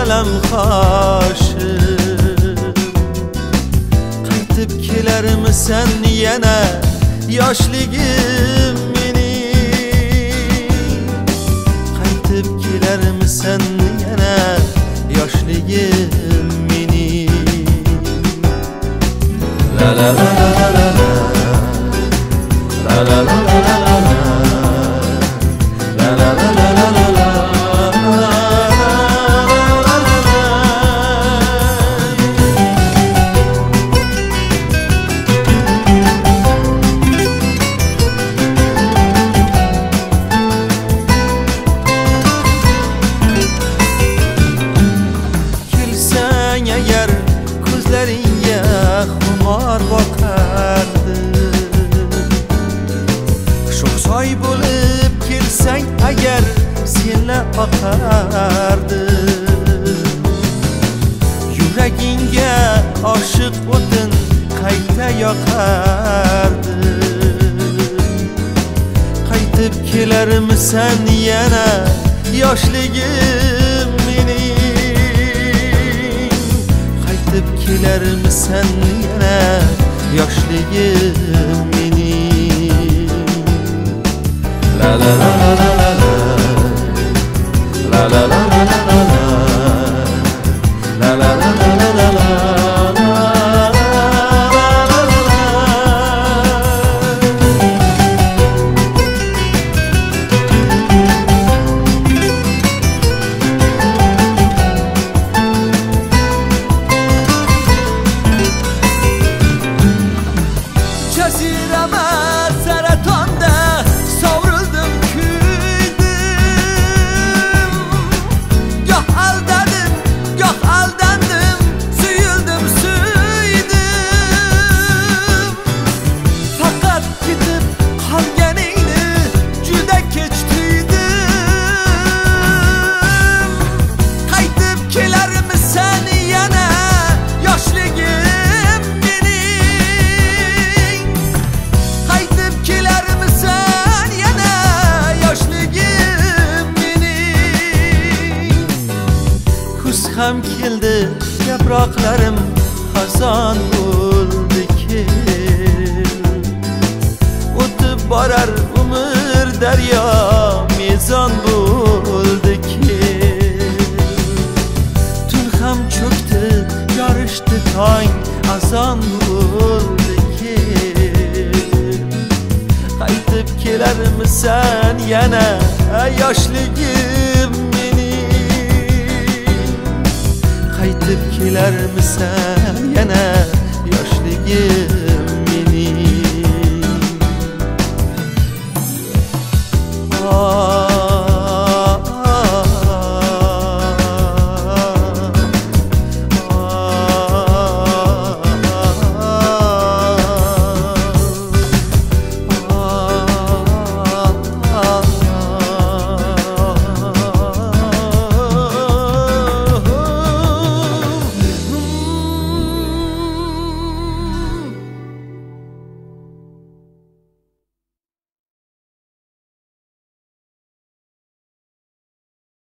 alam qoshim. Qaytib kelarmisan yana yoshligim mening? Qaytib kelarmisan yana yoshligim mening? La la la la la la la la la la la eğer ko'zlaringga xumor boqardim, sho'xsoy bo'lib kelsang agar senla boqardim. Yuragingga oshiq o'tin qayta yoqardim. Qaytib kelarmisan yana yoshligim mening? Qaytib kelarmisan yana yoshligim mening? La la la la la la la la la la la la la la la la. Jazirama saratonda sovrildim, kuydim. Goh aldadim, goh aldandim, suyuldim, suydim. Faqat ketib qolganingni juda kech tuydim. Qaytib kelarmisan yana yoshligim? Ham keldi yaproqlarim xazon bo'ldi, kel. O'tib borar umr daryo mezon bo'ldi, kel. Tun ham cho'kti yorishdi tong azon bo'ldi, kel. Qaytib kelarmisan yana yoshligim? Qaytib kelarmisan yana yoshligim?